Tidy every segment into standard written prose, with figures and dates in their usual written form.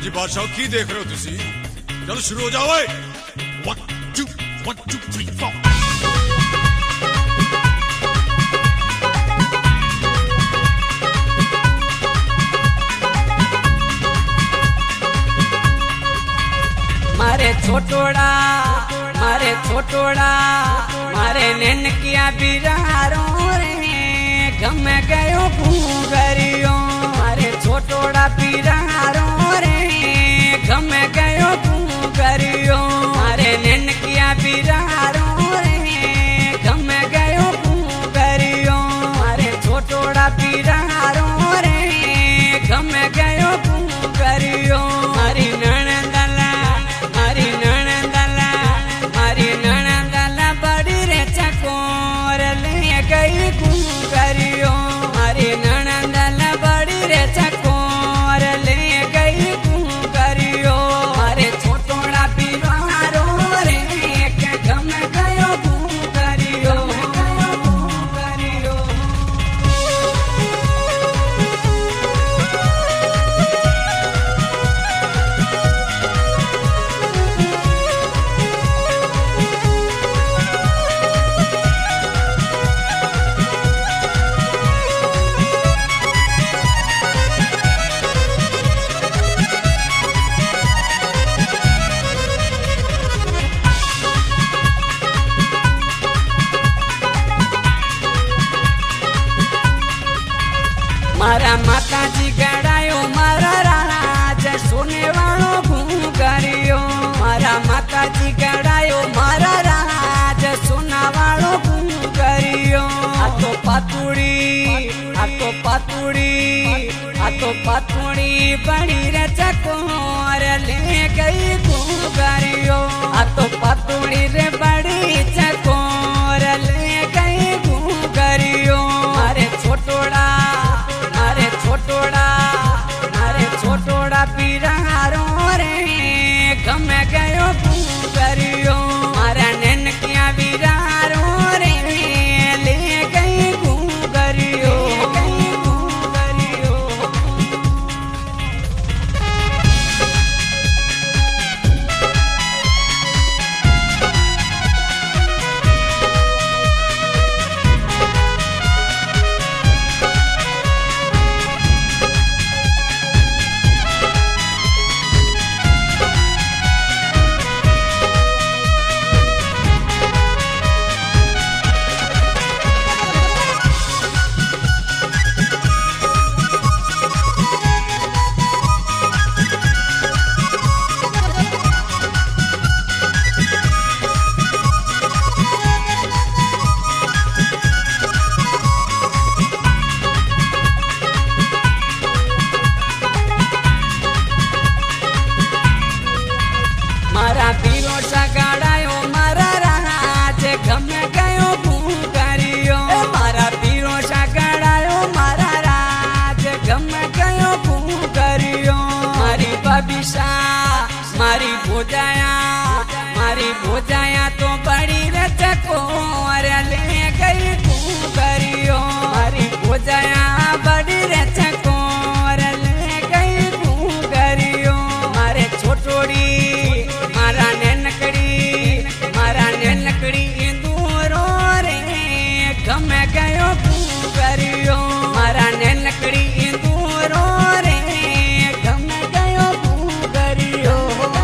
जी बादशाह की देख रहे हो तुसी? चलो शुरू हो जाओ। 1 2 1 2 3 4 मारे छोटोड़ा मारे ननकिया बिरारो रे गम गयो घूंघरियो। मारे छोटोड़ा बिरारो रे गम गयो घूंघरियो। मारे ननकिया बिरारो रे गम गयो घूंघरियो। मारे छोटोड़ा बिरारो रे गम गयो घूंघरियो। मारी ननदला बड़ी रे चकोर ले गई घूंघरियो। मारी ननदला बड़ी रे चकोर ले गई घूंघरियो। मारे छोटोड़ा बिरारो रे गम गयो घूंघरियो। मारा माताजी गड़ायो मारा राज सोने वालो घूंघरियो। मारा माताजी गड़ायो मारा राज सोना वालो घूंघरियो। आ तो पातुड़ी बड़ी रे चकोर ले गई घूंघरियो। आ तो पातुड़ी रे बड़ी चकोर ले गई घूंघरियो। अरे छोटोड़ा बिरारो रे गम गयो घूंघरियो। मारा ननकिया बिरारो रे ले गई घूंघरियो। मारा पीरो सगाड़ायो मारा राज गम गयो घूंघरियो। मारा पीरो सगाड़ायो मारा राज गम गयो घूंघरियो। मारी बबिशा मारी भोजाया तो बड़ी रे चकोर ले गई घूंघरियो। मारी भोजाया बड़ी रे चकोर ले गई घूंघरियो। मारे छोटोड़ी मारा ननकड़ी इंदूरो रे गम गयो घूंघरियो। मारा ननकड़ी इंदूरो रे गम गयो घूंघरियो।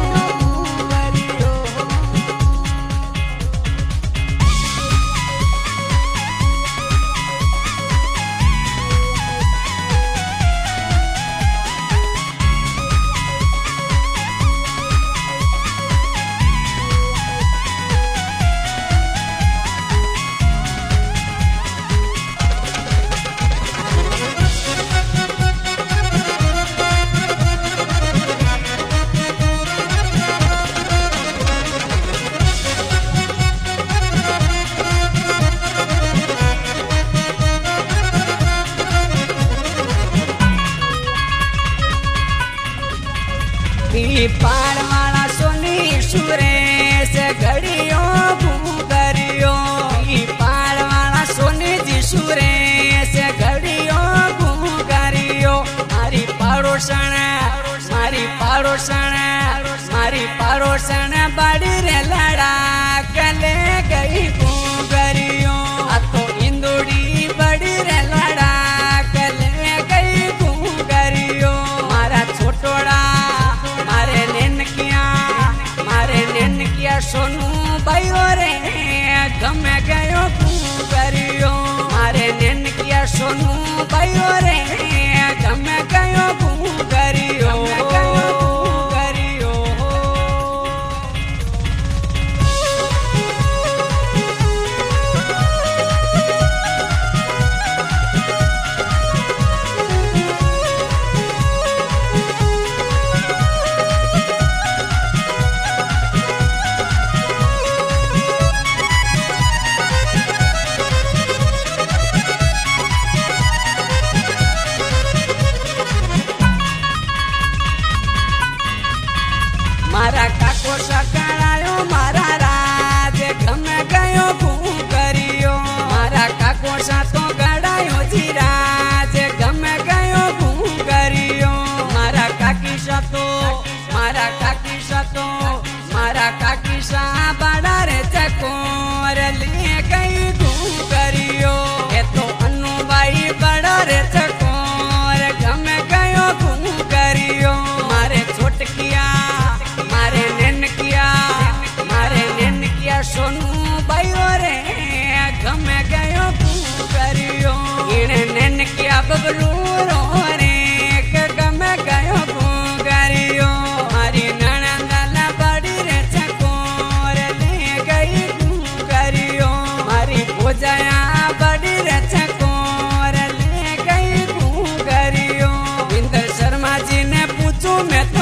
पाड़ वाला सोनी सुरेश घड़ियो घूंघरियो। पाड़ वाला सोनी जी सुरेश घड़ियो घूंघरियो। मारी पाड़ोसन पाड़ोसन मारी पाड़ोसन बड़ी रे लड़ा कले गई घूंगरियो आ तो इंदुड़ी बड़ी रे लड़ा कले गई घूंगरियो मारा छोटोड़ा मारे नेनकिया सोनू भाइयों रे गम गयो घूंगरियो मारे नेनकिया सोनू भाइयों रे गम गयो घूंगरियो मारा काको सकड़ायो मारा राज गम गयो घूंगरियो मारा काको सा तो गड़ायो जी राज गम गयो घूंगरियो मारा काकी सा बड़ा रे चकोर ले गई घूंगरियो ये तो अनु भाई बड़ा रे चकोर गम गयो घूंगरियो मारे छोटकिया मारे नेनकिया सोनू भाइयों रे गम गयो घूंगरियो इन नेनकिया बबलू रो रे गम गयो घूंगरियो मारी ननंदला बड़ी रे चकोर ले गई घूंगरियो मारी भोजया बड़ी रे चकोर ले गई घूंगरियो इंद्र शर्मा जी ने पूछू मैं